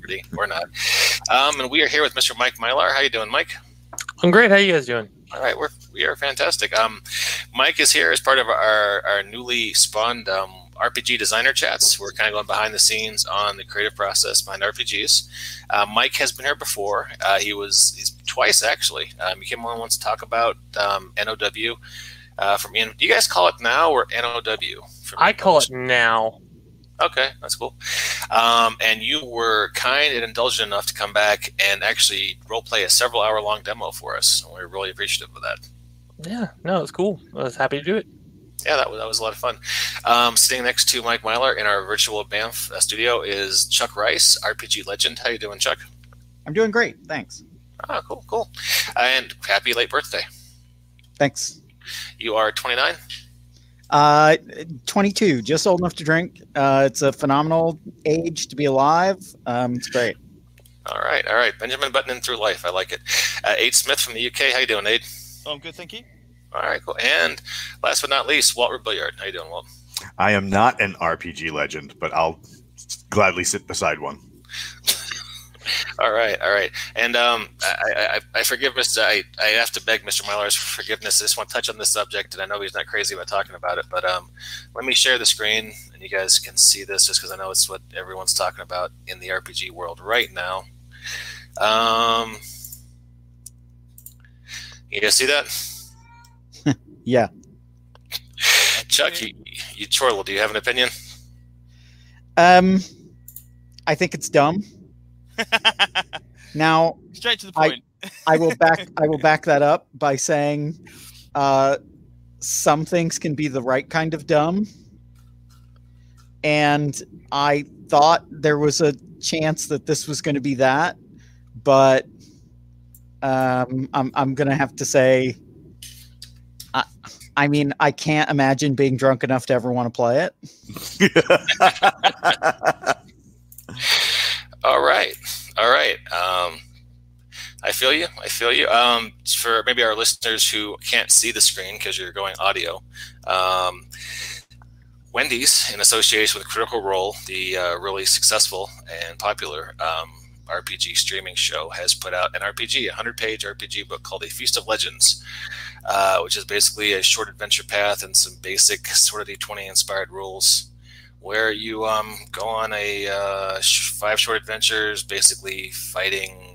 Liberty, or not. And we are here with Mr. Mike Mylar. How you doing, Mike? I'm great. How you guys doing? All right, we are fantastic. Mike is here as part of our newly spawned RPG designer chats. We're kind of going behind the scenes on the creative process behind RPGs. Mike has been here before. He's twice actually. He came on once to talk about NOW. From do you guys call it now or NOW? I call it now. Okay, that's cool. And you were kind and indulgent enough to come back and actually roleplay a several-hour-long demo for us. And we're really appreciative of that. Yeah, no, it was cool. I was happy to do it. Yeah, that was a lot of fun. Sitting next to Mike Mylar in our virtual Banff studio is Chuck Rice, RPG legend. How you doing, Chuck? I'm doing great, thanks. Ah, cool. And happy late birthday. Thanks. You are 29? 22, just old enough to drink. It's a phenomenal age to be alive. It's great. All right. Benjamin buttoning through life. I like it. Aid Smith from the UK. How you doing, Aid? Oh, I'm good, thank you. All right, cool. And last but not least, Walt Rebelliard. How you doing, Walt? I am not an RPG legend, but I'll gladly sit beside one. All right. And I forgive Mr. I have to beg Mr. Mylar's forgiveness. I just want to touch on this subject, and I know he's not crazy about talking about it, but let me share the screen, and you guys can see this just because I know it's what everyone's talking about in the RPG world right now. You guys see that? Yeah. Chuck, you chortle. Do you have an opinion? I think it's dumb. Now, straight to the point. I will back that up by saying some things can be the right kind of dumb, and I thought there was a chance that this was going to be that, but I'm going to have to say, I mean, I can't imagine being drunk enough to ever want to play it. All right. I feel you. For maybe our listeners who can't see the screen because you're going audio, Wendy's, in association with Critical Role, the really successful and popular RPG streaming show, has put out an RPG, a 100-page RPG book called A Feast of Legends, which is basically a short adventure path and some basic sort of D20 inspired rules, where you go on a 5 short adventures, basically fighting.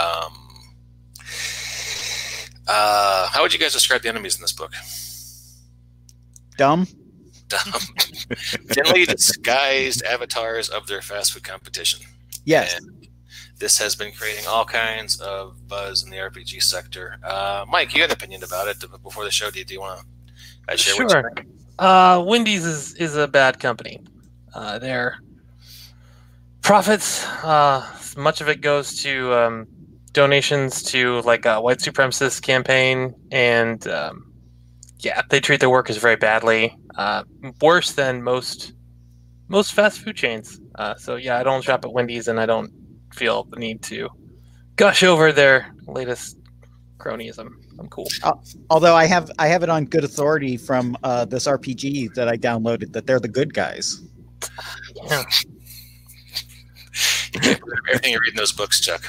How would you guys describe the enemies in this book? Dumb. Thinly disguised avatars of their fast food competition. Yes. And this has been creating all kinds of buzz in the RPG sector. Mike, you had an opinion about it before the show. Do you want to share? Sure. Wendy's is a bad company. Their profits, much of it goes to donations to like a white supremacist campaign, and they treat their workers very badly, worse than most fast food chains. So I don't shop at Wendy's, and I don't feel the need to gush over their latest cronyism. I'm cool. Although I have it on good authority from this RPG that I downloaded that they're the good guys. Yeah. You can't believe everything you read in those books, Chuck.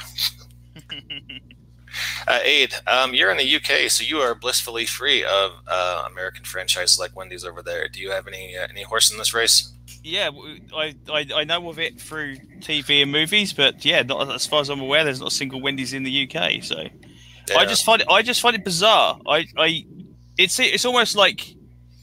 Aid, you're in the UK, so you are blissfully free of American franchises like Wendy's over there. Do you have any horse in this race? Yeah, I know of it through TV and movies, but not as far as I'm aware. There's not a single Wendy's in the UK. So I just find it bizarre. It's almost like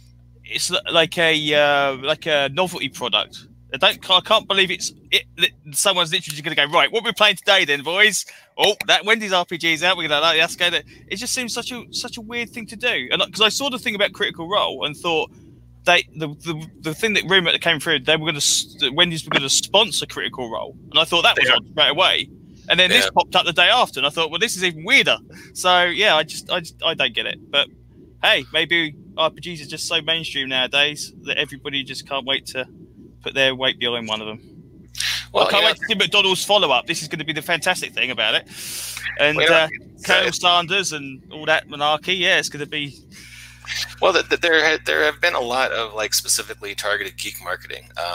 a novelty product. I can't believe someone's literally going to go, right, what we're playing today then, boys? Oh, that Wendy's RPG is out. We're going to let's go there. It just seems such a weird thing to do. And because I saw the thing about Critical Role and thought the thing that rumor that came through, Wendy's were going to sponsor Critical Role, and I thought that was odd straight away. And then this popped up the day after, and I thought, well, this is even weirder. So I don't get it. But hey, maybe RPGs are just so mainstream nowadays that everybody just can't wait to put their weight behind one of them. Well, I can't wait to see McDonald's follow-up. This is going to be the fantastic thing about it. And Colonel Sanders and all that monarchy, it's going to be... Well, there have been a lot of specifically targeted geek marketing.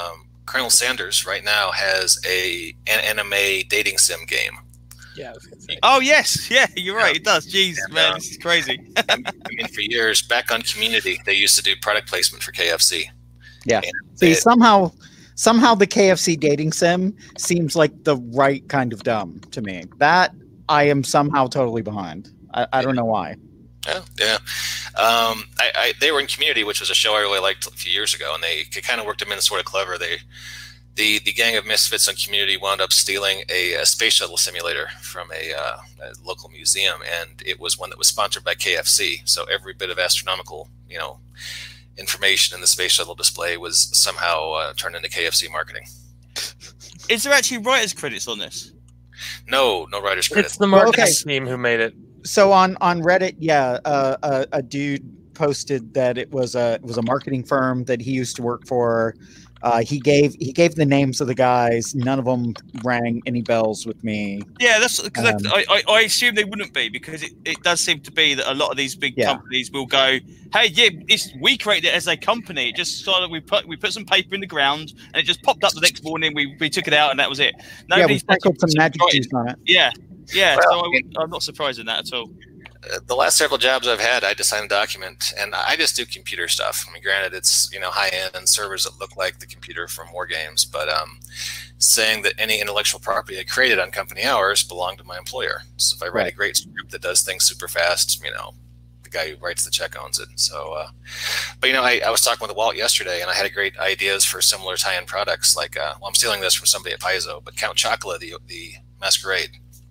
Colonel Sanders right now has an anime dating sim game. Yeah, I was gonna say. Oh yes, yeah, you're right. Yeah. It does. Jeez, And, man, this is crazy. I mean, for years back on Community, they used to do product placement for KFC. Yeah. And See, it- somehow the KFC dating sim seems like the right kind of dumb to me. That I am somehow totally behind. I don't know why. Yeah. They were in Community, which was a show I really liked a few years ago, and they kind of worked them in sort of clever. The gang of misfits on Community wound up stealing a space shuttle simulator from a local museum, and it was one that was sponsored by KFC. So every bit of astronomical, information in the space shuttle display was somehow turned into KFC marketing. Is there actually writers' credits on this? No writers' credits. It's the marketing team who made it. So on Reddit, yeah, a dude posted that it was a marketing firm that he used to work for. He gave the names of the guys. None of them rang any bells with me. Yeah, that's because I assume they wouldn't be, because it does seem to be that a lot of these big companies will go, hey, yeah, we created it as a company. It just sort of we put some paper in the ground and it just popped up the next morning. We took it out and that was it. We sprinkled some magic juice on it. Yeah. Well, so I'm not surprised in that at all. The last several jobs I've had, I design a document, and I just do computer stuff. I mean, granted, it's high end and servers that look like the computer from War Games, but saying that any intellectual property I created on company hours belong to my employer. So if I write a great script that does things super fast, the guy who writes the check owns it. So, but I was talking with Walt yesterday, and I had great ideas for similar tie-in products. Like, I'm stealing this from somebody at Paizo, but Count Chocula, the Masquerade.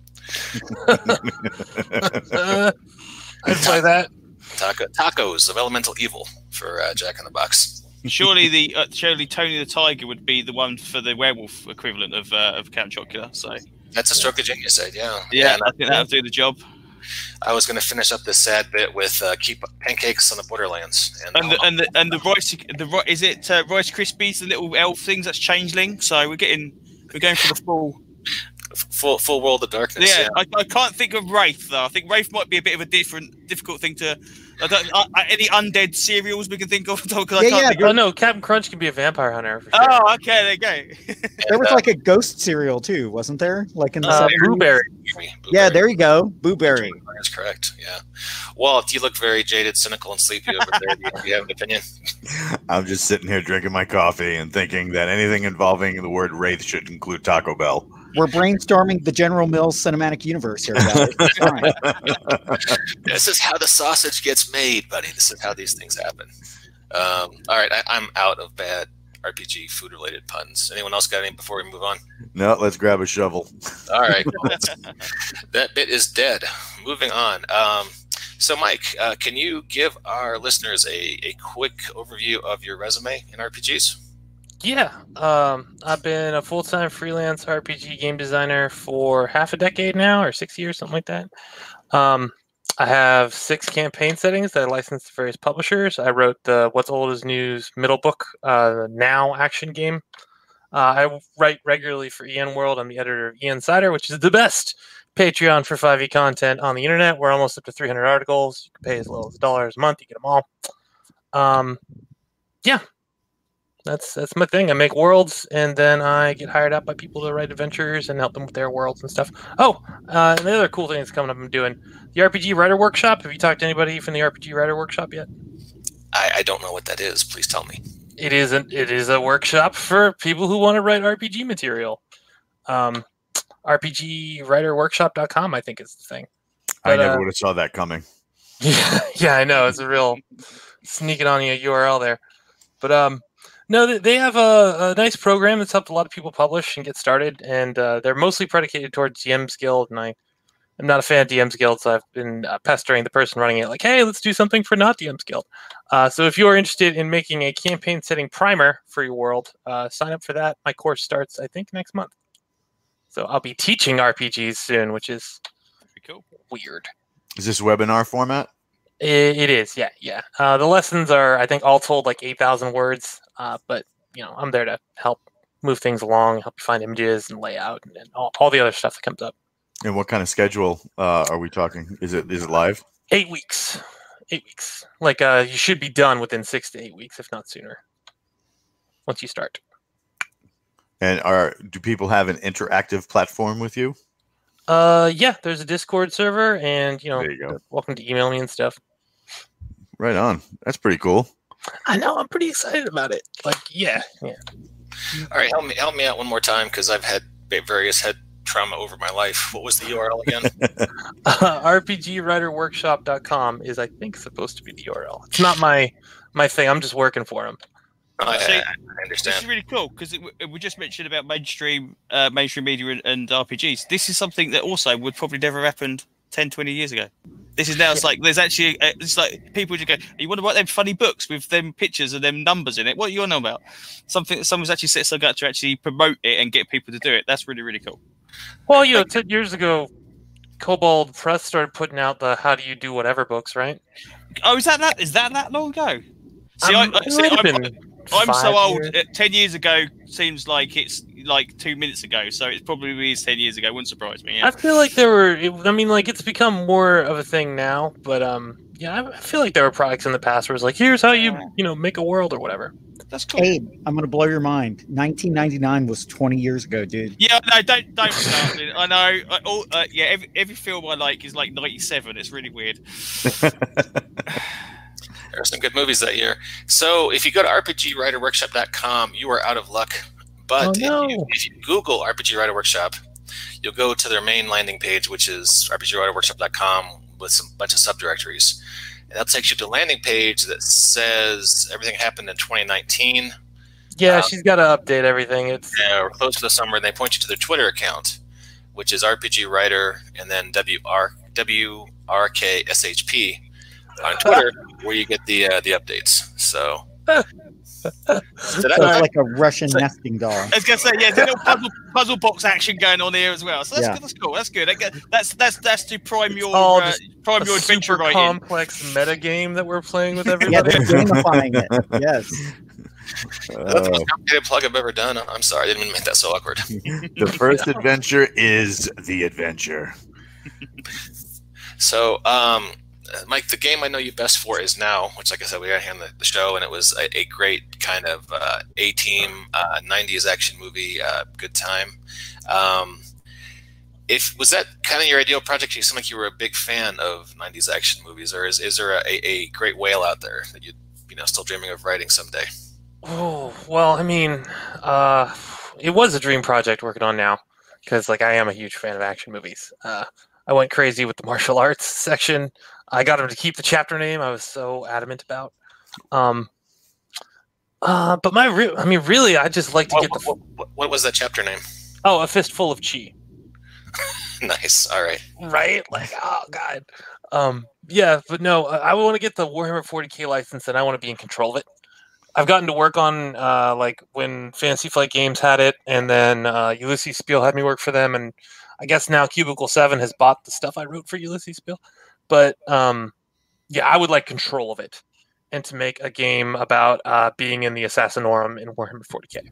I'd play that. Tacos of Elemental Evil for Jack in the Box. Surely surely Tony the Tiger would be the one for the werewolf equivalent of Count Chocula. So that's a stroke of genius, yeah. Yeah, I think that'll do the job. I was going to finish up this sad bit with keep pancakes on the Borderlands, and the rice. Is it Rice Krispies, the little elf things? That's Changeling. So we're going for the full World of Darkness. Yeah. I can't think of Wraith though. I think Wraith might be a bit of a difficult thing to. Any undead cereals we can think of? Oh no, Captain Crunch can be a vampire hunter. For sure. Oh, okay, there you go. There was like a ghost cereal too, wasn't there? Like in the Blueberry. Yeah, there you go, Blueberry. That's correct. Yeah. Walt, you look very jaded, cynical, and sleepy over there. Do you have an opinion? I'm just sitting here drinking my coffee and thinking that anything involving the word Wraith should include Taco Bell. We're brainstorming the General Mills cinematic universe here, guys. It's fine. This is how the sausage gets made, buddy. This is how these things happen. All right, I'm out of bad RPG food-related puns. Anyone else got any before we move on? No, let's grab a shovel. All right. That bit is dead. Moving on. So, Mike, can you give our listeners a quick overview of your resume in RPGs? Yeah, I've been a full-time freelance RPG game designer for half a decade now, or 6 years, something like that. I have 6 campaign settings that I licensed to various publishers. I wrote the What's Old is New's middle book, the Now action game. I write regularly for EN World. I'm the editor of EN Insider, which is the best Patreon for 5e content on the internet. We're almost up to 300 articles. You can pay as little as $1 a month. You get them all. Yeah. That's my thing. I make worlds, and then I get hired out by people to write adventures and help them with their worlds and stuff. Oh, and the other cool thing that's coming up, I'm doing the RPG Writer Workshop. Have you talked to anybody from the RPG Writer Workshop yet? I don't know what that is. Please tell me. It is a workshop for people who want to write RPG material. RPGWriterWorkshop.com, I think, is the thing. But, I never would have saw that coming. Yeah, I know. It's a real sneaking on you URL there. But no, they have a nice program that's helped a lot of people publish and get started, and they're mostly predicated towards DM's Guild, and I'm not a fan of DM's Guild, so I've been pestering the person running it, like, hey, let's do something for not DM's Guild. So if you are interested in making a campaign setting primer for your world, sign up for that. My course starts, I think, next month. So I'll be teaching RPGs soon, which is cool. Weird. Is this webinar format? It is, yeah. The lessons are, I think, all told like 8,000 words. But I'm there to help move things along, help you find images and layout, and all the other stuff that comes up. And what kind of schedule are we talking? Is it live? 8 weeks. 8 weeks. Like you should be done within 6 to 8 weeks, if not sooner. Once you start. And do people have an interactive platform with you? Yeah, there's a Discord server, and There you go. they're welcome to email me and stuff. Right on. That's pretty cool. I know, I'm pretty excited about it. Like, yeah. All right, help me out one more time because I've had various head trauma over my life. What was the URL again? RPGwriterworkshop.com is, I think, supposed to be the URL. It's not my thing. I'm just working for them. I See, understand. This is really cool because we just mentioned about mainstream media and RPGs. This is something that also would probably never have happened 10, 20 years ago. This is now, it's like, there's actually, it's like people just go, you want to write them funny books with them pictures and them numbers in it? What are you on about? Someone's actually set some gut to actually promote it and get people to do it. That's really, really cool. Well, 10 years ago, Kobold Press started putting out the How Do You Do Whatever books, right? Oh, is that long ago? See, It might have been I'm 5 so old. years. 10 years ago seems like it's like 2 minutes ago, so it probably is 10 years ago. Wouldn't surprise me. Yeah. I feel like it's become more of a thing now, but I feel like there were products in the past where it's like, here's how you make a world or whatever. That's cool. Abe, I'm going to blow your mind. 1999 was 20 years ago, dude. Yeah, no, don't start it. I know. Every film I like is like 97. It's really weird. There are some good movies that year. So if you go to RPGWriterWorkshop.com, you are out of luck. But if you Google RPG Writer Workshop, you'll go to their main landing page, which is RPGWriterWorkshop.com with some bunch of subdirectories. And that takes you to a landing page that says everything happened in 2019. Yeah, she's got to update everything. We're close to the summer, and they point you to their Twitter account, which is RPG Writer and then WRKSHP on Twitter, where you get the updates. So, like a Russian nesting doll. I was gonna say, yeah, there's a little puzzle box action going on here as well. So that's good. That's cool. That's good. That's to prime your adventure right complex meta game that we're playing with everybody. Yeah, they're gamifying it. Yes. That's the most complicated plug I've ever done. I'm sorry, I didn't mean to make that so awkward. The first adventure is the adventure. So, Mike, the game I know you best for is Now, which, like I said, we got here on the show, and it was a great kind of A-team 90s action movie, good time. Was that kind of your ideal project? You seem like you were a big fan of 90s action movies, or is there a great whale out there that you're still dreaming of writing someday? Oh, well, I mean, it was a dream project working on Now, because I am a huge fan of action movies. I went crazy with the martial arts section. I got him to keep the chapter name. I was so adamant about. But really, I just like to get the. What was that chapter name? Oh, A Fistful of Chi. Nice. All right. Right? Oh god. Yeah, but no, I want to get the Warhammer 40K license, and I want to be in control of it. I've gotten to work on when Fantasy Flight Games had it, and then Ulysses Spiel had me work for them, and I guess now Cubicle 7 has bought the stuff I wrote for Ulysses Spiel. But I would like control of it, and to make a game about being in the Assassinorum in Warhammer 40K.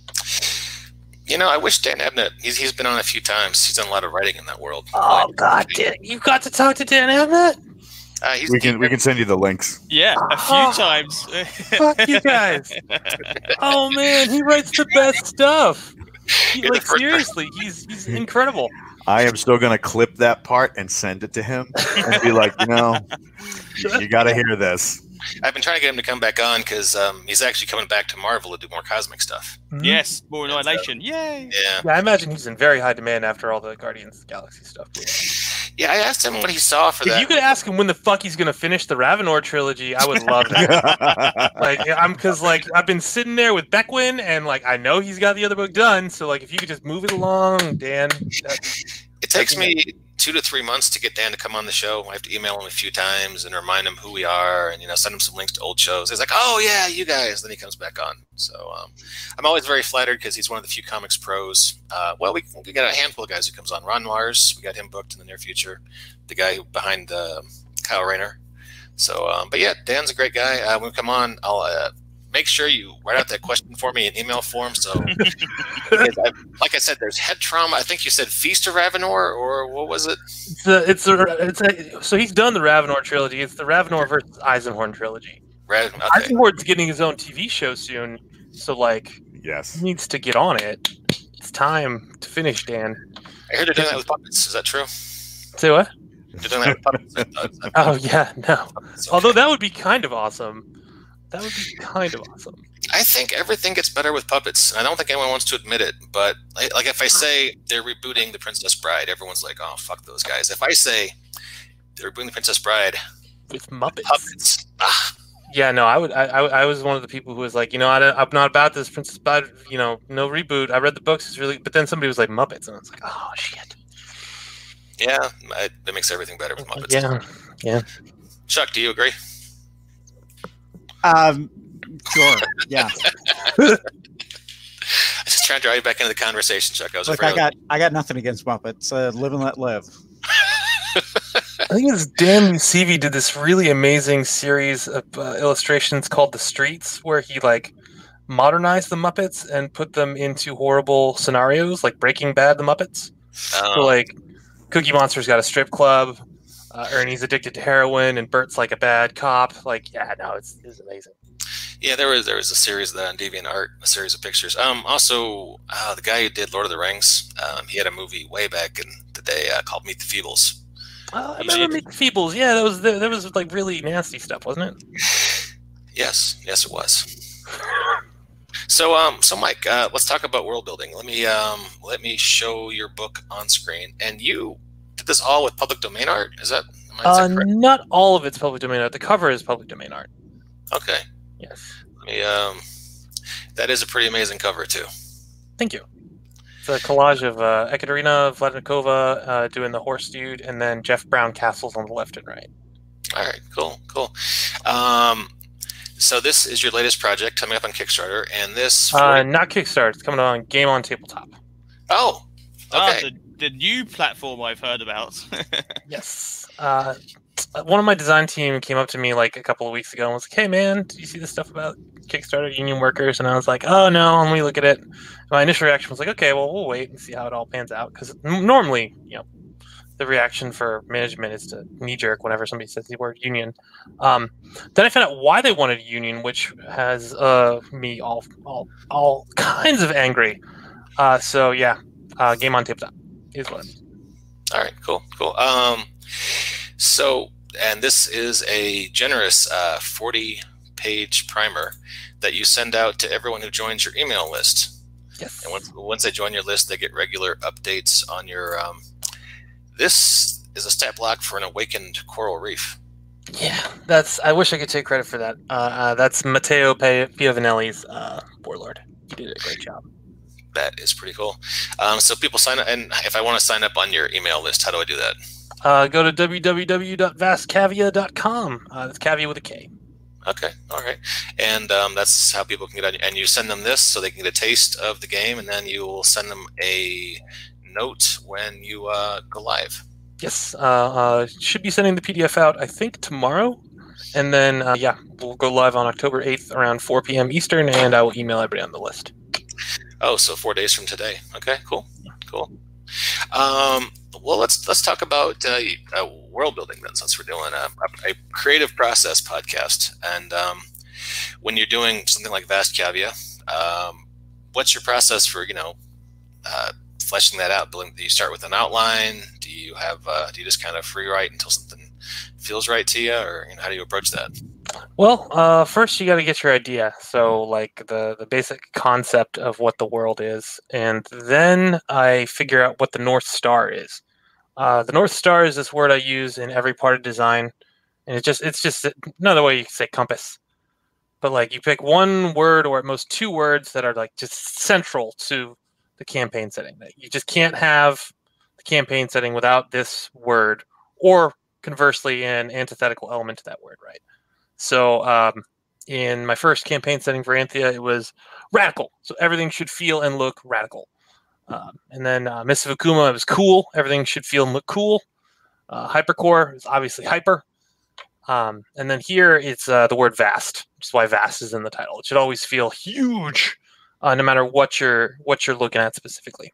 I wish Dan Abnett. He's been on a few times. He's done a lot of writing in that world. Oh God, you've got to talk to Dan Abnett. We can send you the links. Yeah, a few times. Fuck you guys. Oh man, he writes the best stuff. Seriously, he's incredible. I am still going to clip that part and send it to him and be like, you got to hear this. I've been trying to get him to come back on because he's actually coming back to Marvel to do more cosmic stuff. Mm-hmm. Yes, more Annihilation. Yay! Yeah, I imagine he's in very high demand after all the Guardians of the Galaxy stuff. Yeah, I asked him what he saw for that. If you could ask him when the fuck he's going to finish the Ravenor trilogy, I would love that. I've been sitting there with Beckwin, and I know he's got the other book done. So if you could just move it along, Dan. It takes me 2 to 3 months to get Dan to come on the show. I have to email him a few times and remind him who we are, and send him some links to old shows. He's like, "Oh yeah, you guys." Then he comes back on. So I'm always very flattered because he's one of the few comics pros. We got a handful of guys who comes on. Ron Mars, we got him booked in the near future. The guy behind Kyle Rayner. So, but yeah, Dan's a great guy. When we come on, I'll make sure you write out that question for me in email form. So, like I said, there's head trauma. I think you said Feast of Ravenor, or what was it? So he's done the Ravenor trilogy. It's the Ravenor versus Eisenhorn trilogy. Okay. Eisenhorn's getting his own TV show soon. So Yes. needs to get on it. It's time to finish, Dan. I heard they're doing that with puppets. Is that true? Say what? They're doing that with puppets. Oh yeah, no. Puppets, Although okay. that would be kind of awesome. That would be kind of awesome. I think everything gets better with puppets. I don't think anyone wants to admit it, but like if I say they're rebooting The Princess Bride, everyone's like, "Oh, fuck those guys." If I say they're rebooting The Princess Bride With Muppets. puppets, Yeah, no, I was one of the people who was like, I'm not about this Princess Bride, no reboot. I read the books, it's really, but then somebody was like Muppets, and I was like, oh shit. yeah, that makes everything better with Muppets. Yeah. Chuck, do you agree? Sure. Yeah. I was just trying to draw you back into the conversation, Chuck. I was Look, afraid. I got nothing against Muppets. Live and let live. I think it's Dan Musevi did this really amazing series of illustrations called The Streets, where he like modernized the Muppets and put them into horrible scenarios, like Breaking Bad, the Muppets. So like Cookie Monster's got a strip club, Ernie's addicted to heroin, and Bert's like a bad cop. Like, yeah, no, it's amazing. Yeah, there was a series of that on DeviantArt, a series of pictures. Also, the guy who did Lord of the Rings, he had a movie way back in the day called Meet the Feebles. I remember Meet the Feebles. Yeah, that was like really nasty stuff, wasn't it? Yes, it was. So Mike, let's talk about world building. Let me show your book on screen. And you did this all with public domain art? Is that correct? Not all of it's public domain art. The cover is public domain art. Okay. Yes. Let me. That is a pretty amazing cover too. Thank you. It's a collage of Ekaterina Vladnikova doing the horse dude, and then Jeff Brown castles on the left and right. All right, cool. So this is your latest project coming up on Kickstarter, and this not Kickstarter. It's coming on Game on Tabletop. Oh, okay. The new platform I've heard about. Yes. One of my design team came up to me like a couple of weeks ago and was like, "Hey man, did you see this stuff about Kickstarter union workers?" And I was like, "Oh no, let me look at it." My initial reaction was like, "Okay, well we'll wait and see how it all pans out," because normally, the reaction for management is to knee jerk whenever somebody says the word union. Then I found out why they wanted a union, which has me all kinds of angry. So yeah, Game on Tabletop is what it is. All right, cool. So, and this is a generous 40-page primer that you send out to everyone who joins your email list. Yes. And once they join your list, they get regular updates on your. This is a stat block for an awakened coral reef. Yeah, I wish I could take credit for that. That's Matteo Piovanelli's warlord. He did a great job. That is pretty cool. So people sign up, and if I want to sign up on your email list, how do I do that? Go to www.vastcavia.com. That's Cavia with a K. Okay, all right. And that's how people can get on. And you send them this so they can get a taste of the game, and then you will send them a note when you go live. Yes. Should be sending the PDF out, I think, tomorrow. And then, we'll go live on October 8th around 4 p.m. Eastern, and I will email everybody on the list. Oh, so 4 days from today. Okay, cool. Well, let's talk about world building then, since we're doing a creative process podcast. And when you're doing something like Vast Cavia, what's your process for fleshing that out? Do you start with an outline? Do you just kind of free write until something feels right to you, or how do you approach that? Well, first you got to get your idea. So like the basic concept of what the world is, and then I figure out what the North Star is. The North Star is this word I use in every part of design, and it's just another way you can say compass. But like you pick one word or at most two words that are like just central to the campaign setting. That you just can't have the campaign setting without this word, or conversely, an antithetical element to that word, right? So in my first campaign setting for Anthea, it was radical. So everything should feel and look radical. And then Mists of Akuma, it was cool. Everything should feel and look cool. Hypercore is obviously hyper. And then here it's the word vast, which is why vast is in the title. It should always feel huge, no matter what you're looking at specifically.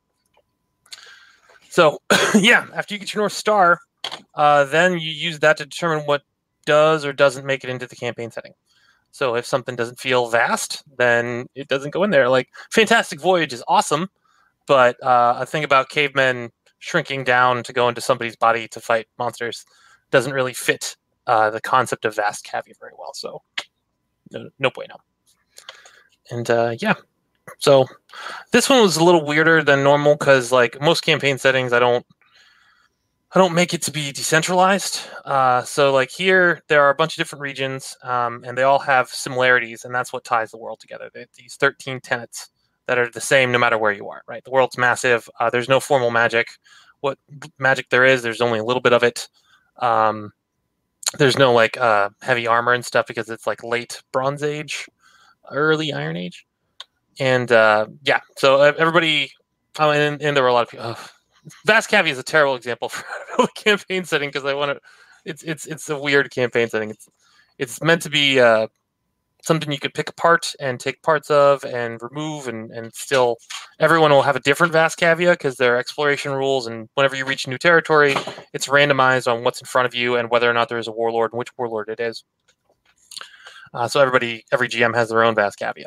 So yeah, after you get your North Star, then you use that to determine what does or doesn't make it into the campaign setting. So if something doesn't feel vast, then it doesn't go in there. Like Fantastic Voyage is awesome, but a thing about cavemen shrinking down to go into somebody's body to fight monsters doesn't really fit the concept of vast cavia very well. So no bueno. And yeah, so this one was a little weirder than normal because like most campaign settings, I don't make it to be decentralized. So like here, there are a bunch of different regions, and they all have similarities, and that's what ties the world together. These 13 tenets that are the same no matter where you are, right? The world's massive. There's no formal magic. What magic there is, there's only a little bit of it. There's no like heavy armor and stuff because it's like late Bronze Age, early Iron Age. And yeah, so everybody, and there were a lot of people. Vast Cavia is a terrible example for a campaign setting because I want to. It's a weird campaign setting. It's meant to be something you could pick apart and take parts of and remove, and still everyone will have a different Vast Cavia because there are exploration rules, and whenever you reach new territory, it's randomized on what's in front of you and whether or not there is a warlord and which warlord it is. So every GM has their own Vast Cavia.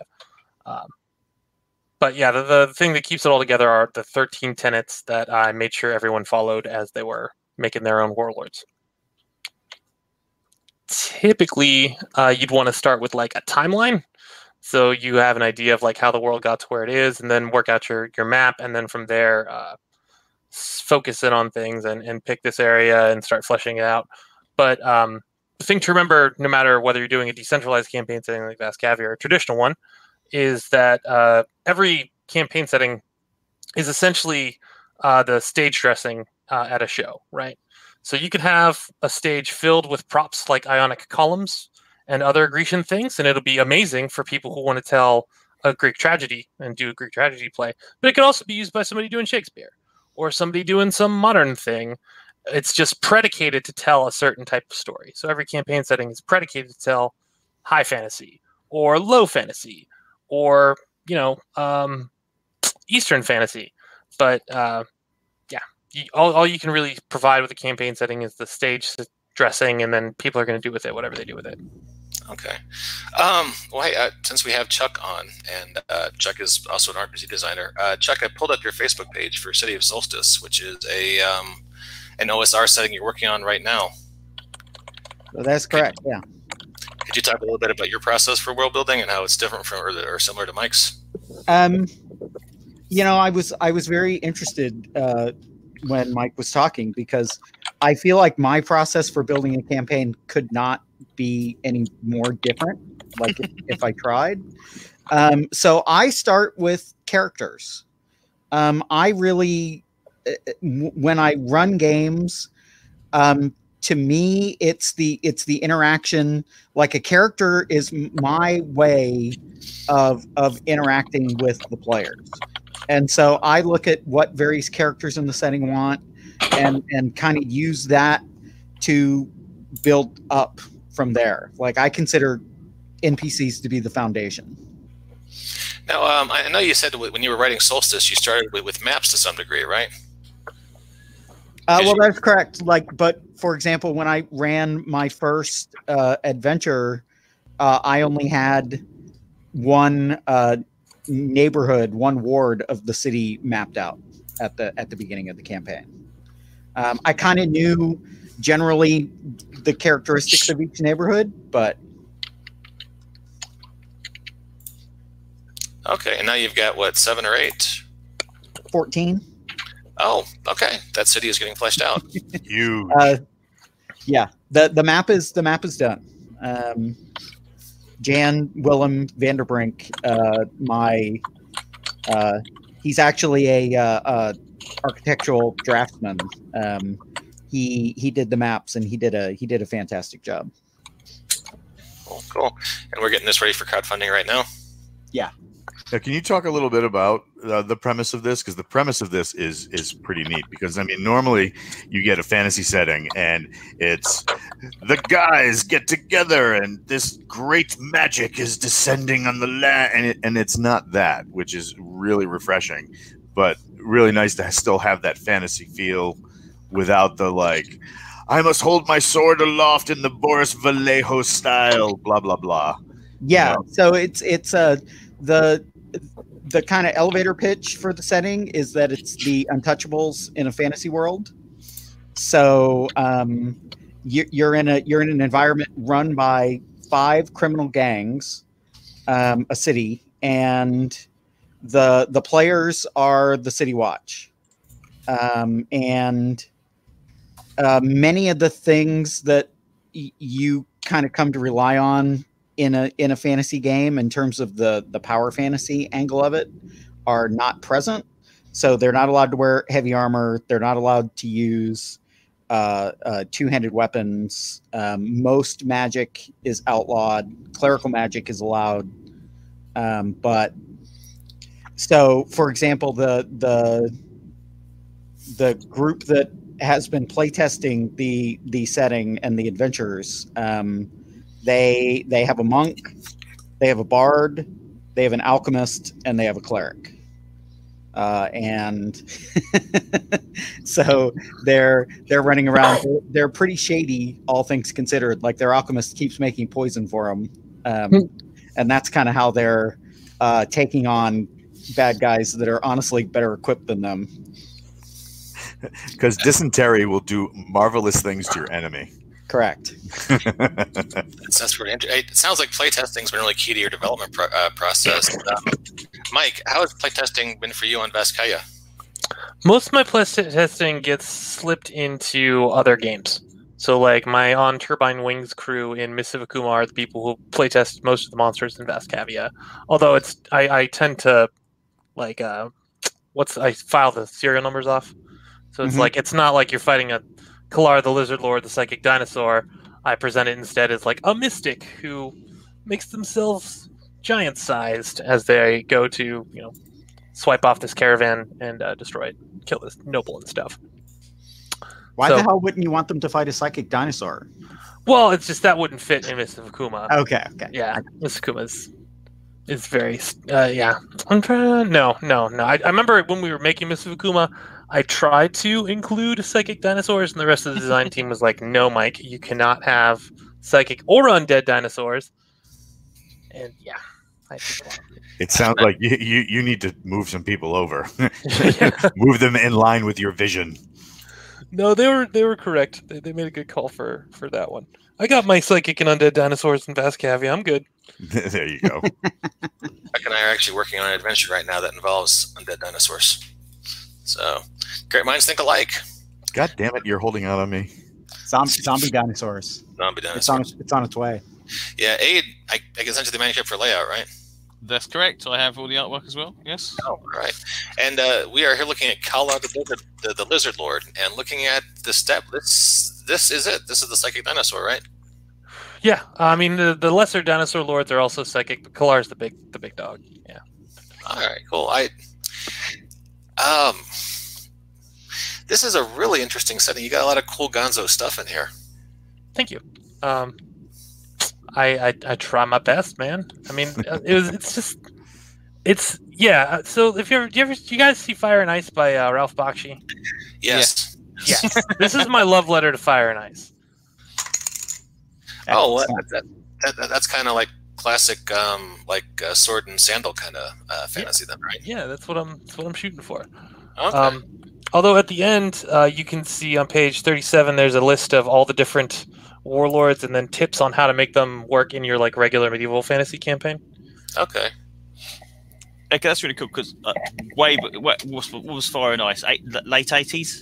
But yeah, the thing that keeps it all together are the 13 tenets that I made sure everyone followed as they were making their own warlords. Typically, you'd want to start with like a timeline. So you have an idea of like how the world got to where it is, and then work out your map, and then from there, focus in on things and pick this area and start fleshing it out. But the thing to remember, no matter whether you're doing a decentralized campaign setting like Vast Cavia or a traditional one, is that every campaign setting is essentially the stage dressing at a show, right? So you could have a stage filled with props like ionic columns and other Grecian things, and it'll be amazing for people who want to tell a Greek tragedy and do a Greek tragedy play. But it could also be used by somebody doing Shakespeare or somebody doing some modern thing. It's just predicated to tell a certain type of story. So every campaign setting is predicated to tell high fantasy or low fantasy or, Eastern fantasy. But all you can really provide with a campaign setting is the stage dressing, and then people are going to do with it whatever they do with it. Okay. Well, hey, since we have Chuck on, and Chuck is also an RPG designer, Chuck, I pulled up your Facebook page for City of Solstice, which is an OSR setting you're working on right now. So that's correct, yeah. Could you talk a little bit about your process for world building and how it's different from or similar to Mike's? I was very interested when Mike was talking, because I feel like my process for building a campaign could not be any more different, like if I tried. So I start with characters. I really, when I run games, to me, it's the interaction. Like a character is my way of interacting with the players. And so I look at what various characters in the setting want and kind of use that to build up from there. Like I consider NPCs to be the foundation. Now, I know you said when you were writing Solstice, you started with maps to some degree, right? Well, that's correct. But for example, when I ran my first adventure, I only had one neighborhood, one ward of the city mapped out at the beginning of the campaign. I kind of knew generally the characteristics of each neighborhood, but okay. And now you've got what, 7 or 8? 14. Oh, okay. That city is getting fleshed out. Huge. Yeah. The map is done. Jan Willem Vanderbrink, he's actually a architectural draftsman. He did the maps, and he did a fantastic job. Cool. And we're getting this ready for crowdfunding right now. Yeah. Now, can you talk a little bit about the premise of this? Because the premise of this is pretty neat. Because, I mean, normally you get a fantasy setting and it's the guys get together and this great magic is descending on the land. And it's not that, which is really refreshing. But really nice to still have that fantasy feel without the, like, I must hold my sword aloft in the Boris Vallejo style, blah, blah, blah. Yeah, No. so it's the kind of elevator pitch for the setting is that it's the Untouchables in a fantasy world. So you're in an environment run by 5 criminal gangs, a city, and the players are the City Watch, and many of the things that you kind of come to rely on in a fantasy game in terms of the power fantasy angle of it are not present. So they're not allowed to wear heavy armor. They're not allowed to use two-handed weapons. Most magic is outlawed. Clerical magic is allowed. But so, for example, the group that has been playtesting the setting and the adventures, they have a monk, they have a bard, they have an alchemist, and they have a cleric. And so they're running around. They're pretty shady, all things considered. Like their alchemist keeps making poison for them, and that's kind of how they're taking on bad guys that are honestly better equipped than them. Because dysentery will do marvelous things to your enemy. Correct. That's pretty interesting. It sounds like playtesting's been really key to your development process. Mike, how has playtesting been for you on Vaskaya? Most of my playtesting gets slipped into other games. So, like my On Turbine Wings crew in Mists of Akuma are the people who playtest most of the monsters in Vaskavia. Although I tend to like I file the serial numbers off. So it's like it's not like you're fighting a Kalar the Lizard Lord, the Psychic Dinosaur. I present it instead as like a mystic who makes themselves giant-sized as they go to, swipe off this caravan and destroy it, kill this noble and stuff. Why the hell wouldn't you want them to fight a Psychic Dinosaur? Well, it's just that wouldn't fit in Mists of Akuma. Okay. Yeah, Mists of Akuma is very yeah. I'm trying. No. I remember when we were making Mists of Akuma, I tried to include psychic dinosaurs, and the rest of the design team was like, "No, Mike, you cannot have psychic or undead dinosaurs." And yeah, I think it sounds like you need to move some people over, move them in line with your vision. No, they were correct. They made a good call for that one. I got my psychic and undead dinosaurs in Vaskavia. I'm good. There you go. Mike and I are actually working on an adventure right now that involves undead dinosaurs. So, great minds think alike. God damn it, you're holding out on me. Zombie dinosaurs. Zombie dinosaurs. It's on its way. Yeah, Aid, I can send you the manuscript for layout, right? That's correct. I have all the artwork as well. Yes. Oh, right. And we are here looking at Kala the Lizard Lord, and looking at the step. This is it. This is the psychic dinosaur, right? Yeah, I mean the lesser dinosaur lords are also psychic, but Kalar's the big dog. Yeah. All right, cool. This is a really interesting setting. You got a lot of cool Gonzo stuff in here. Thank you. I try my best, man. I mean, yeah. So if do you guys see Fire and Ice by Ralph Bakshi? Yes. Yeah. Yes. This is my love letter to Fire and Ice. Oh, well, that's kind of like classic, sword and sandal kind of fantasy, then, right? Yeah, that's what I'm shooting for. Okay. Although at the end, you can see on page 37, there's a list of all the different warlords and then tips on how to make them work in your regular medieval fantasy campaign. Okay. Okay, that's really cool because what was Fire and Ice? Late 80s?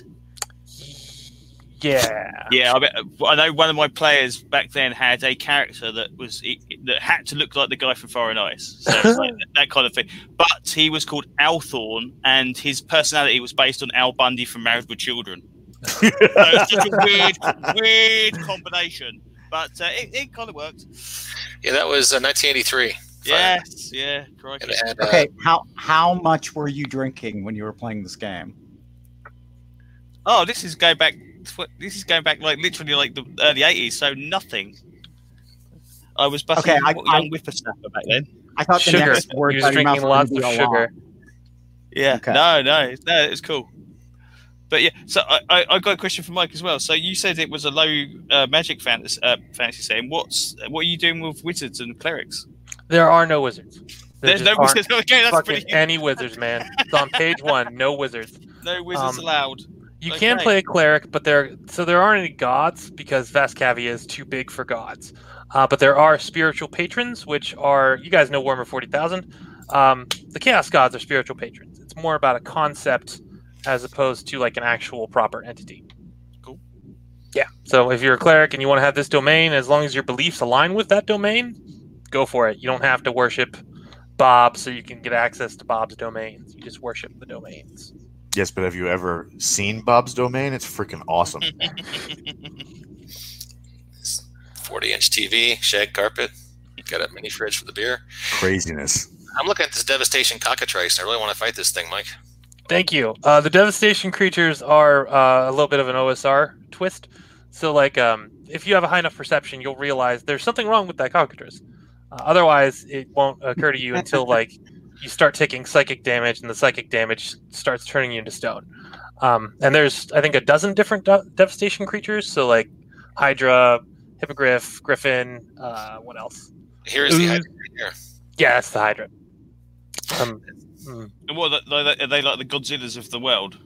Yeah. Yeah, I know one of my players back then had a character that had to look like the guy from Fire and Ice. So it's like that kind of thing. But he was called Althorn, and his personality was based on Al Bundy from Married with Children. So it's just a weird combination. But it kind of worked. Yeah, that was 1983. Yes, yeah, correct. Okay, how much were you drinking when you were playing this game? Oh, this is going back literally the early 80s, so nothing. I was busting young whippersnapper back then. I thought the sugar. next word He was drinking lots of sugar. Yeah, okay. No, it was cool. But yeah, so I got a question for Mike as well. So you said it was a low magic fantasy setting. What are you doing with wizards and clerics? There are no wizards. There's no wizards. Okay, that's fucking pretty. any wizards, man. It's on page 1. No wizards. No wizards allowed. You can play a cleric, but there aren't any gods because Vascavia is too big for gods. But there are spiritual patrons, which are, you guys know Warhammer 40,000. The Chaos Gods are spiritual patrons. It's more about a concept as opposed to like an actual proper entity. Cool. Yeah. So if you're a cleric and you want to have this domain, as long as your beliefs align with that domain, go for it. You don't have to worship Bob so you can get access to Bob's domains. You just worship the domains. Yes, but have you ever seen Bob's domain? It's freaking awesome. 40-inch TV, shag carpet. Got a mini fridge for the beer. Craziness. I'm looking at this Devastation Cockatrice. I really want to fight this thing, Mike. Thank you. The Devastation creatures are a little bit of an OSR twist. So, like, if you have a high enough perception, you'll realize there's something wrong with that cockatrice. Otherwise, it won't occur to you until, like, you start taking psychic damage, and the psychic damage starts turning you into stone. And there's, I think, a dozen different Devastation creatures. So, like, Hydra, Hippogriff, Griffin, what else? Here's the Hydra right here. Yeah, that's the Hydra. And what are they like the Godzillas of the world?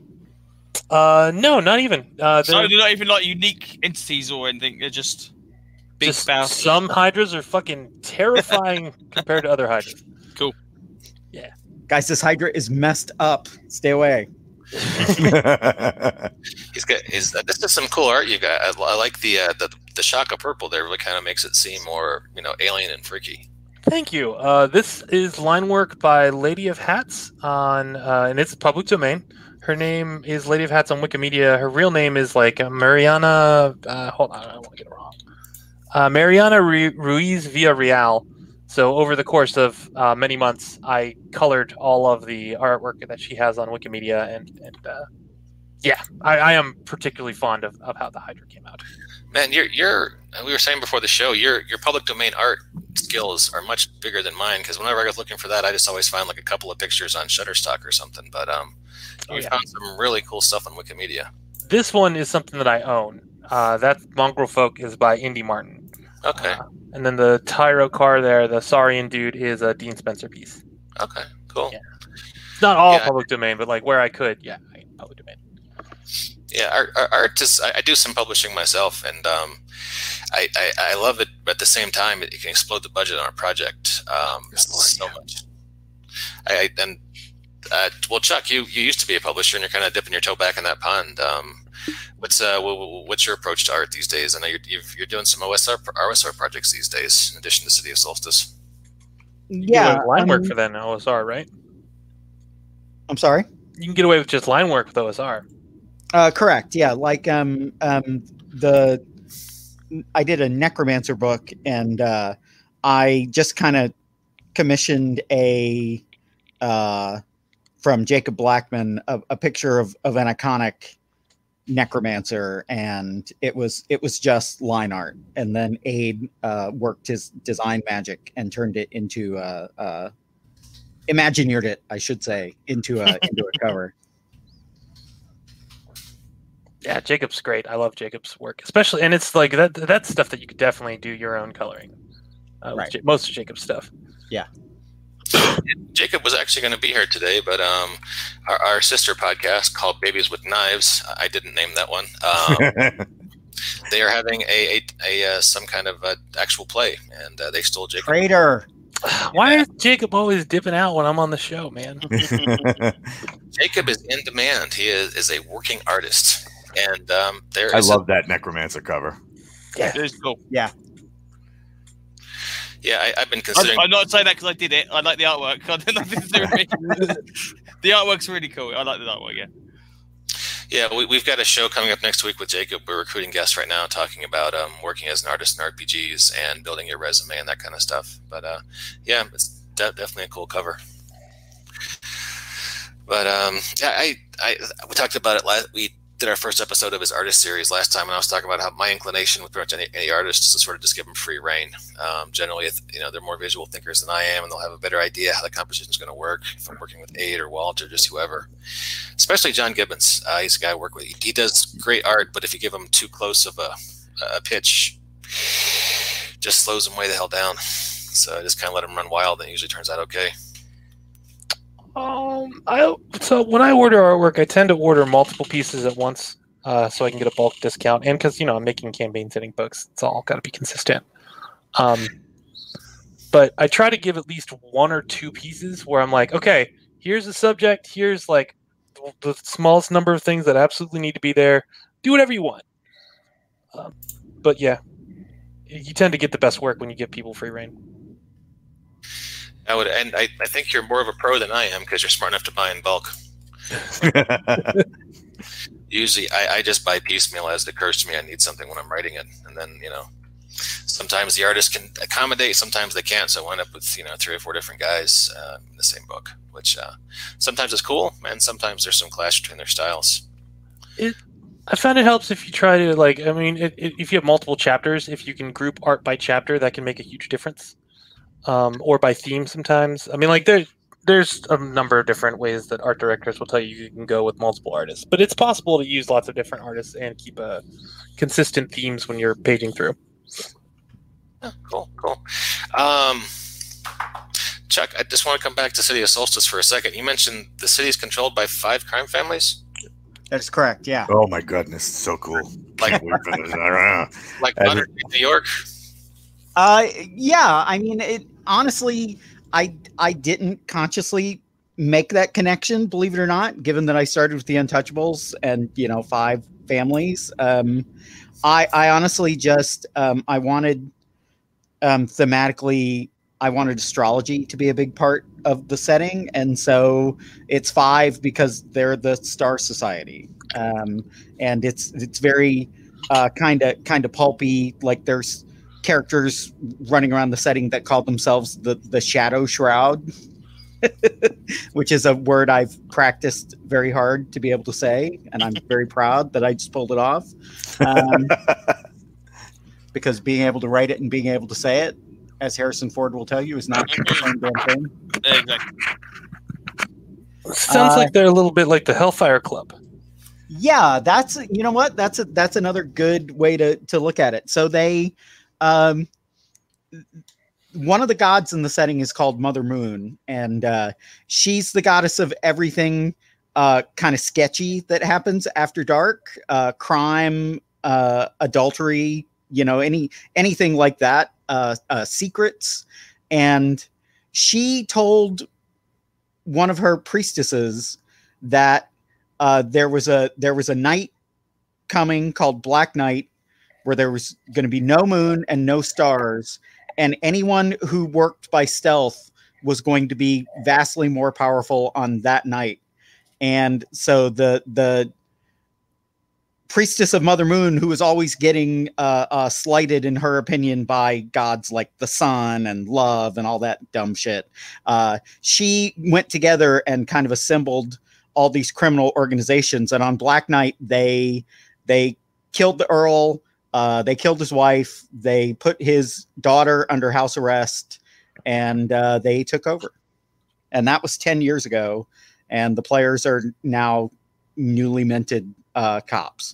No, not even. So they're not even like unique entities or anything. They're just big spouse. Some Hydras are fucking terrifying compared to other Hydras. Cool. Yeah. Guys, this Hydra is messed up. Stay away. He's got this is some cool art you got. I like the Shaka purple there. Really kind of makes it seem more alien and freaky. Thank you. This is line work by Lady of Hats on, and it's public domain. Her name is Lady of Hats on Wikimedia. Her real name is like Mariana. Hold on, I don't want to get it wrong. Mariana Ruiz Villarreal. So over the course of many months, I colored all of the artwork that she has on Wikimedia, and yeah, I am particularly fond of how the Hydra came out. Man, we were saying before the show, your public domain art skills are much bigger than mine, because whenever I was looking for that, I just always find like a couple of pictures on Shutterstock or something. But you found some really cool stuff on Wikimedia. This one is something that I own. That Mongrel Folk is by Indy Martin. Okay. And then the Tyro car there, the Saurian dude, is a Dean Spencer piece. Okay, cool. Yeah. It's not all public domain, but like where I could, public domain. Yeah, art is. I do some publishing myself, and I love it. But at the same time, it can explode the budget on a project so much. Well, Chuck, you used to be a publisher, and you're kind of dipping your toe back in that pond. What's your approach to art these days? I know you're doing some OSR projects these days, in addition to City of Solstice. Yeah, line work for that in OSR, right? I'm sorry. You can get away with just line work with OSR. Correct. Yeah, like I did a Necromancer book, and I just kind of commissioned from Jacob Blackman a picture of an iconic Necromancer, and it was just line art, and then Aid worked his design magic and turned it into imagineered it, I should say, into a cover. Yeah, Jacob's great. I love Jacob's work, especially, and it's like that's stuff that you could definitely do your own coloring. Right. Most of Jacob's stuff. Yeah. Jacob was actually going to be here today, but our sister podcast called Babies with Knives, I didn't name that one. They are having a some kind of actual play, and they stole Jacob. Traitor. Why is Jacob always dipping out when I'm on the show, man? Jacob is in demand. He is a working artist, and I love that Necromancer cover. Yeah, It is cool. Yeah. Yeah, I've been considering. I'm not saying that because I did it. I like the artwork. I did nothing to do with me. The artwork's really cool. I like the artwork. Yeah. Yeah, we've got a show coming up next week with Jacob. We're recruiting guests right now, talking about working as an artist in RPGs and building your resume and that kind of stuff. But yeah, it's definitely a cool cover. But we talked about it we did our first episode of his artist series last time, and I was talking about how my inclination with pretty much any artist is to sort of just give them free reign. Generally, they're more visual thinkers than I am, and they'll have a better idea how the composition is going to work if I'm working with Aid or Walt or just whoever. Especially John Gibbons. He's a guy I work with. He does great art, but if you give him too close of a pitch, just slows him way the hell down. So I just kind of let them run wild, and it usually turns out okay. So when I order artwork, I tend to order multiple pieces at once, so I can get a bulk discount. And because I'm making campaign setting books, it's all got to be consistent. But I try to give at least one or two pieces where I'm like, okay, here's the subject, here's like the smallest number of things that absolutely need to be there. Do whatever you want. But yeah, you tend to get the best work when you give people free reign. I think you're more of a pro than I am because you're smart enough to buy in bulk. Usually, I just buy piecemeal as it occurs to me I need something when I'm writing it, and then sometimes the artist can accommodate, sometimes they can't. So I wind up with 3 or 4 different guys in the same book, which sometimes is cool, and sometimes there's some clash between their styles. I found it helps if you try to if you have multiple chapters, if you can group art by chapter, that can make a huge difference. Or by theme sometimes. There's a number of different ways that art directors will tell you can go with multiple artists, but it's possible to use lots of different artists and keep consistent themes when you're paging through. Oh, cool. Chuck, I just want to come back to City of Solstice for a second. You mentioned the city is controlled by 5 crime families? That's correct, yeah. Oh my goodness, so cool. Like modern New York? Yeah, I mean, honestly, I didn't consciously make that connection, believe it or not, given that I started with the Untouchables and 5 families. I honestly just I wanted thematically, I wanted astrology to be a big part of the setting, and so it's 5 because they're the Star Society, and it's very kind of pulpy. Like there's characters running around the setting that call themselves the Shadow Shroud, which is a word I've practiced very hard to be able to say, and I'm very proud that I just pulled it off. Because being able to write it and being able to say it, as Harrison Ford will tell you, is not the same damn thing. Exactly. Sounds like they're a little bit like the Hellfire Club. Yeah, that's that's another good way to look at it. So they one of the gods in the setting is called Mother Moon, and she's the goddess of everything kind of sketchy that happens after dark, crime, adultery, anything like that, secrets. And she told one of her priestesses that there was a night coming called Black Night, where there was going to be no moon and no stars, and anyone who worked by stealth was going to be vastly more powerful on that night. And so the priestess of Mother Moon, who was always getting slighted in her opinion by gods like the sun and love and all that dumb shit, she went together and kind of assembled all these criminal organizations. And on Black Night, they killed the Earl. They killed his wife. They put his daughter under house arrest, and they took over. And that was 10 years ago. And the players are now newly minted cops.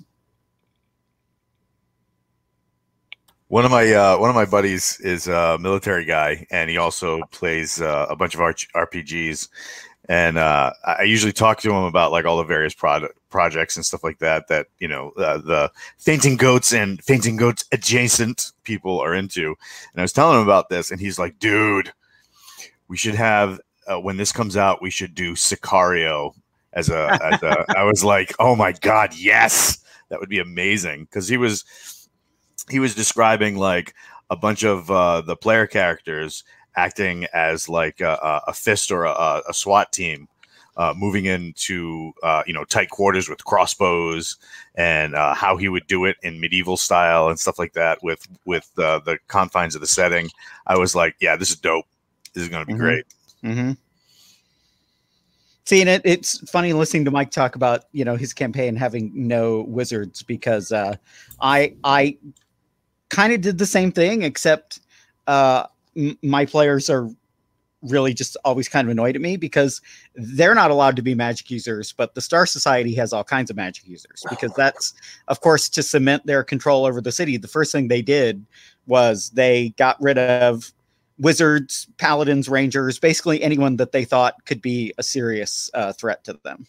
One of my buddies is a military guy, and he also plays a bunch of RPGs. And I usually talk to him about like all the various projects and stuff like that the Fainting Goats and Fainting Goats adjacent people are into. And I was telling him about this, and he's like, "Dude, we should have when this comes out, we should do Sicario as a." I was like, "Oh my god, yes, that would be amazing!" Because he was describing like a bunch of the player characters acting as like a fist or a SWAT team, moving into tight quarters with crossbows, and how he would do it in medieval style and stuff like that with the confines of the setting. I was like, yeah, this is dope. This is going to be great. Mm-hmm. See, and it's funny listening to Mike talk about his campaign having no wizards, because I kind of did the same thing, except my players are really just always kind of annoyed at me because they're not allowed to be magic users, but the Star Society has all kinds of magic users, because that's, of course, to cement their control over the city. The first thing they did was they got rid of wizards, paladins, rangers, basically anyone that they thought could be a serious threat to them.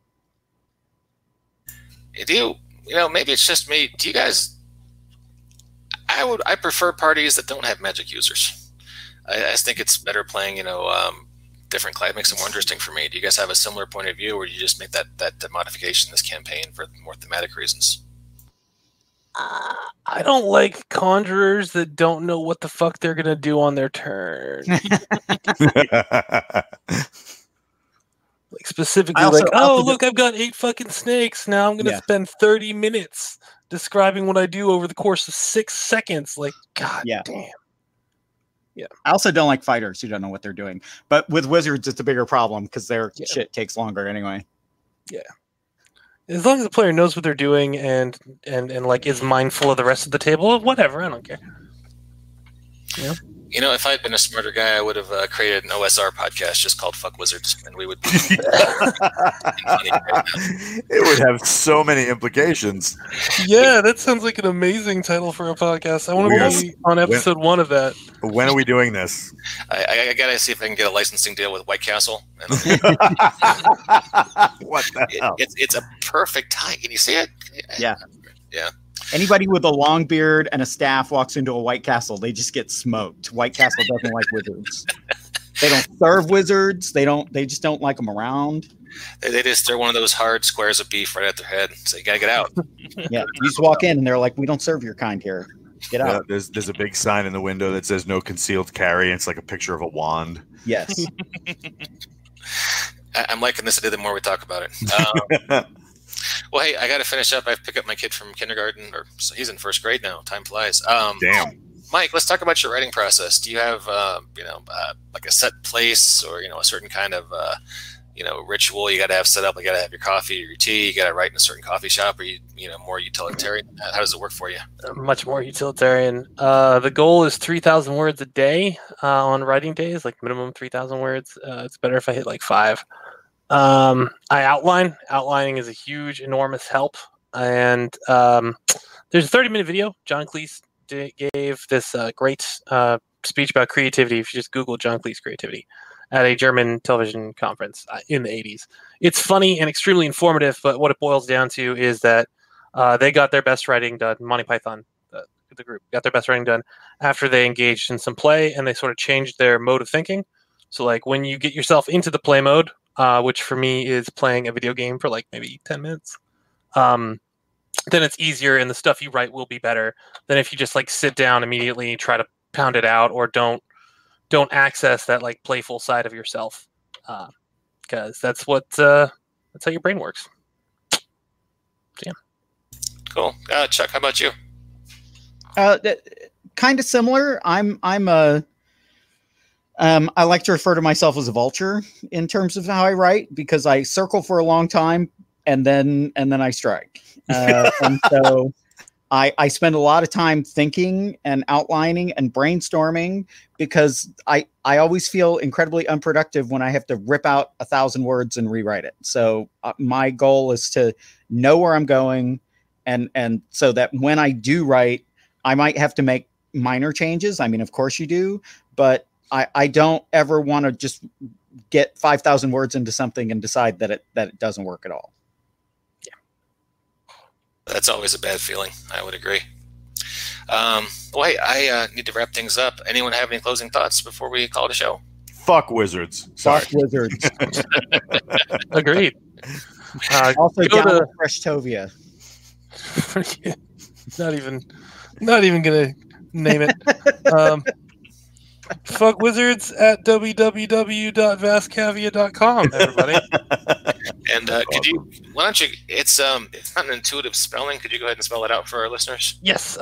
Maybe it's just me. Do you guys? I prefer parties that don't have magic users. I just think it's better playing, different class. It makes it more interesting for me. Do you guys have a similar point of view, or do you just make that modification in this campaign for more thematic reasons? I don't like conjurers that don't know what the fuck they're gonna do on their turn. Like specifically, look, I've got 8 fucking snakes. Now I'm gonna spend 30 minutes describing what I do over the course of 6 seconds. Like, god damn. Yeah. I also don't like fighters who don't know what they're doing. But with wizards, it's a bigger problem because their shit takes longer anyway. Yeah. As long as the player knows what they're doing and like is mindful of the rest of the table, whatever, I don't care. Yeah. If I'd been a smarter guy, I would have created an OSR podcast just called "Fuck Wizards," and we would. It would have so many implications. Yeah, that sounds like an amazing title for a podcast. I want to be on episode 1 of that. When are we doing this? I gotta see if I can get a licensing deal with White Castle. What the hell? It's a perfect tie. Can you see it? Yeah. Yeah. Anybody with a long beard and a staff walks into a White Castle, they just get smoked. White Castle doesn't like wizards. They don't serve wizards. They just don't like them around. They just throw one of those hard squares of beef right at their head. So you gotta get out. Yeah, you just walk in and they're like, "We don't serve your kind here. Get out." There's a big sign in the window that says "No concealed carry." And it's like a picture of a wand. Yes. I'm liking this idea the more we talk about it. Well, hey, I got to finish up. I have to pick up my kid from kindergarten, so he's in first grade now. Time flies. Damn. Mike, let's talk about your writing process. Do you have, like a set place or, a certain kind of, ritual you got to have set up? You got to have your coffee or your tea. You got to write in a certain coffee shop, or more utilitarian. How does it work for you? Much more utilitarian. The goal is 3,000 words a day on writing days, like minimum 3,000 words. It's better if I hit like 5. I outline. Outlining is a huge, enormous help. And there's a 30-minute video John Cleese gave this great speech about creativity. If you just Google John Cleese creativity at a German television conference in the 80s. It's funny and extremely informative, but what it boils down to is that they got their best writing done. Monty Python, the group, got their best writing done after they engaged in some play, and they sort of changed their mode of thinking. So like when you get yourself into the play mode, which for me is playing a video game for like maybe 10 minutes, then it's easier and the stuff you write will be better than if you just like sit down immediately, try to pound it out, or don't access that like playful side of yourself, because that's how your brain works. So, yeah. Cool. Chuck, how about you? Kind of similar. I like to refer to myself as a vulture in terms of how I write, because I circle for a long time and then I strike. And so I spend a lot of time thinking and outlining and brainstorming, because I always feel incredibly unproductive when I have to rip out 1,000 words and rewrite it. So my goal is to know where I'm going, and so that when I do write, I might have to make minor changes. I mean, of course you do, but I don't ever want to just get 5,000 words into something and decide that it doesn't work at all. Yeah, that's always a bad feeling. I would agree. Well, hey, I need to wrap things up. Anyone have any closing thoughts before we call it a show? Fuck wizards. Sorry. Fuck wizards. Agreed. Also, down to Freshtovia. Not even gonna name it. Fuck wizards at www.vastcavia.com, everybody. And why don't you, it's not an intuitive spelling. Could you go ahead and spell it out for our listeners? Yes.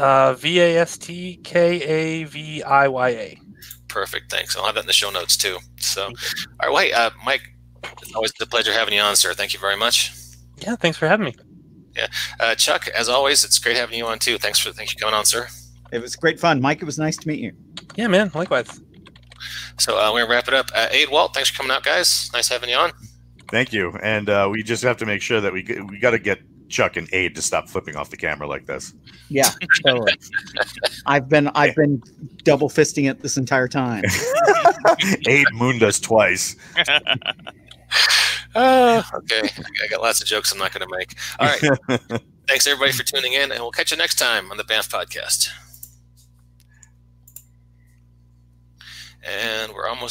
VASTKAVIYA. Perfect. Thanks. I'll have that in the show notes too. So, all right, Mike, it's always a pleasure having you on, sir. Thank you very much. Yeah. Thanks for having me. Yeah. Chuck, as always, it's great having you on too. Thanks for coming on, sir. It was great fun. Mike, it was nice to meet you. Yeah, man. Likewise. So we're going to wrap it up. Aid, Walt, thanks for coming out, guys. Nice having you on. Thank you. And we just have to make sure that we got to get Chuck and Aid to stop flipping off the camera like this. Yeah, totally. I've been double fisting it this entire time. Aid mooned us twice. Okay. I got lots of jokes I'm not going to make. All right. Thanks, everybody, for tuning in, and we'll catch you next time on the Banff Podcast. And